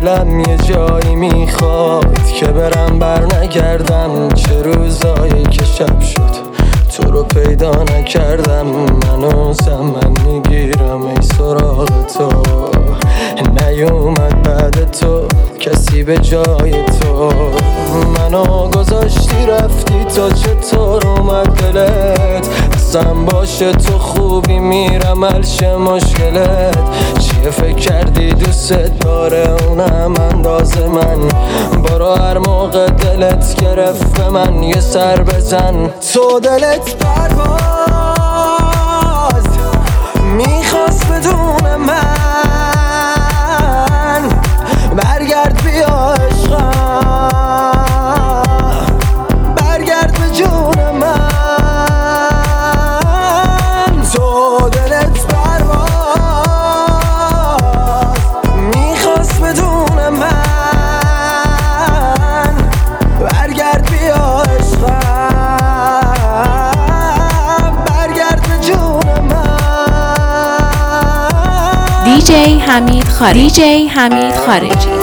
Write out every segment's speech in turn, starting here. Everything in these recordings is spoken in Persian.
دلم یه جایی میخواد که برم بر نگردم. چه روزایی که شب شد تو رو پیدا نکردم. منو زمن میگیرم ای سراغ تو. نیومد بعد تو کسی به جای تو. منو گذاشتی رفتی تا چطور اومد دلت. بسم باشه تو خوبی میرم حلش مشکلت. چیه فکر کردی دوست داره اونم انداز من. برو هر موقع دلت گرفت به من یه سر بزن. تو دلت پرواز میخواست بدون من. برگرد بیا عشقم برگرد به جون من. تو دلت پرواز میخواست بدون من. برگرد بیا عشقم برگرد به جون من. دیجی حمید خارجی.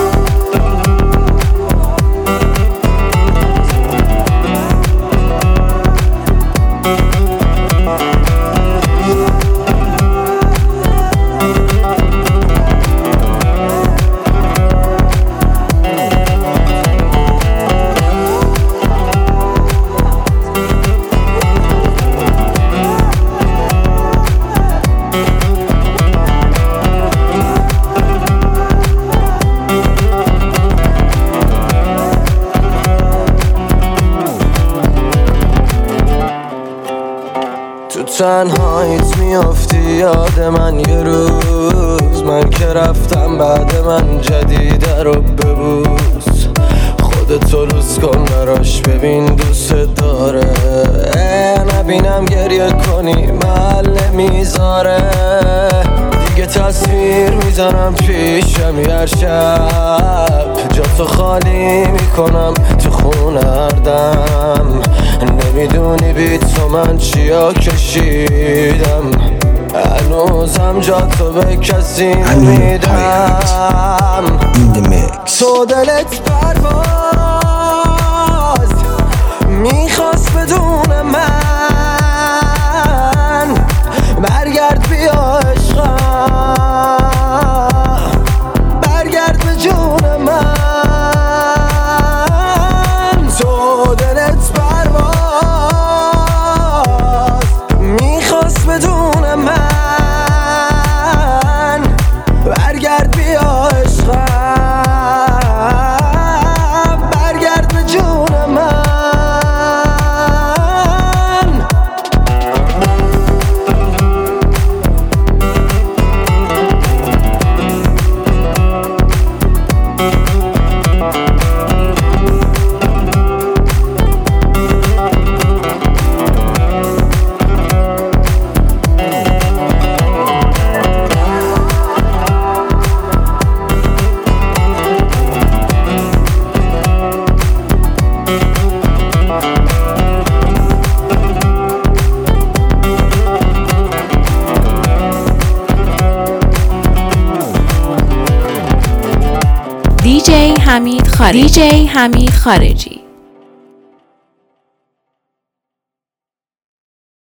تو تنهاییت میافتی یاد من یه روز. من که رفتم بعد من جدیده رو ببوس. خودتو لوس کن براش ببین دوست داره. نبینم گریه کنی محل نمیذاره. دیگه تصویر میزنم پیشم هر شب. جاتو خالی میکنم تو خونه هر دم. نمیدونی بی تو من چیا کشیدم. هنوزم جاتو به کسی نمیدم. تو دلت پرواز میخواست بدون من. برگرد بیا عشقم برگرد به جون من. تو دلت پرواز میخواست بدون من. برگرد بیا عشقم برگرد به جون من. دیجی حمید خارجی.